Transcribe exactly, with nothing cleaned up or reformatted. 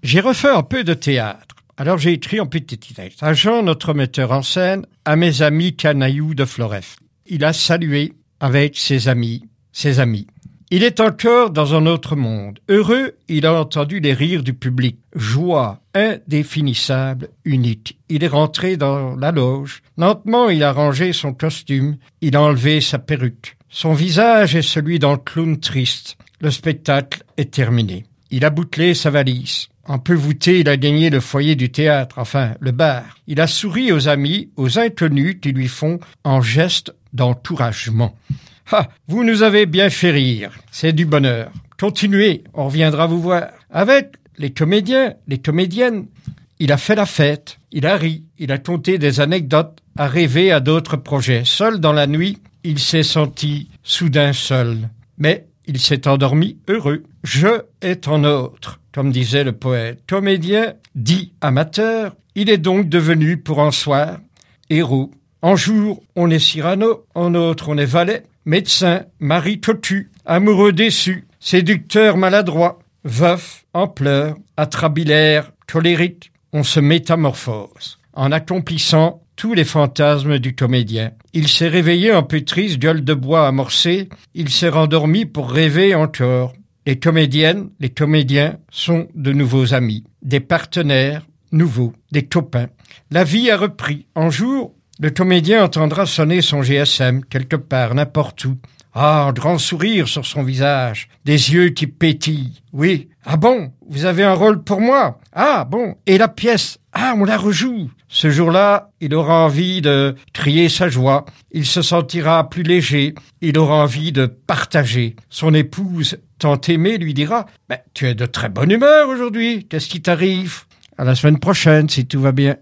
J'ai refait un peu de théâtre. Alors j'ai écrit un petit texte. À Jean, notre metteur en scène, à mes amis canailloux de Floref. Il a salué avec ses amis, ses amis. Il est encore dans un autre monde. Heureux, il a entendu les rires du public. Joie indéfinissable, unique. Il est rentré dans la loge. Lentement, il a rangé son costume. Il a enlevé sa perruque. Son visage est celui d'un clown triste. Le spectacle est terminé. Il a bouclé sa valise. Un peu voûté, il a gagné le foyer du théâtre, enfin, le bar. Il a souri aux amis, aux inconnus qui lui font un geste d'encouragement. Ah, vous nous avez bien fait rire. C'est du bonheur. Continuez, on reviendra vous voir. Avec les comédiens, les comédiennes, il a fait la fête. Il a ri, il a conté des anecdotes, a rêvé à d'autres projets. Seul dans la nuit, il s'est senti soudain seul. Mais il s'est endormi heureux. Je est en autre, comme disait le poète. Comédien, dit amateur, il est donc devenu pour un soir héros. En jour, on est Cyrano, en autre, on est valet. Médecin, mari cocu, amoureux déçu, séducteur maladroit, veuf, en pleurs, atrabilaire, colérique, on se métamorphose. En accomplissant tous les fantasmes du comédien. Il s'est réveillé un peu triste, gueule de bois amorcée, il s'est rendormi pour rêver encore. Les comédiennes, les comédiens sont de nouveaux amis, des partenaires nouveaux, des copains. La vie a repris. Un jour, le comédien entendra sonner son G S M, quelque part, n'importe où. Ah, un grand sourire sur son visage, des yeux qui pétillent. Oui. Ah bon, vous avez un rôle pour moi? Ah bon, et la pièce? Ah, on la rejoue. Ce jour-là, il aura envie de crier sa joie. Il se sentira plus léger. Il aura envie de partager. Son épouse, tant aimée, lui dira « Ben, tu es de très bonne humeur aujourd'hui. Qu'est-ce qui t'arrive? À la semaine prochaine, si tout va bien. »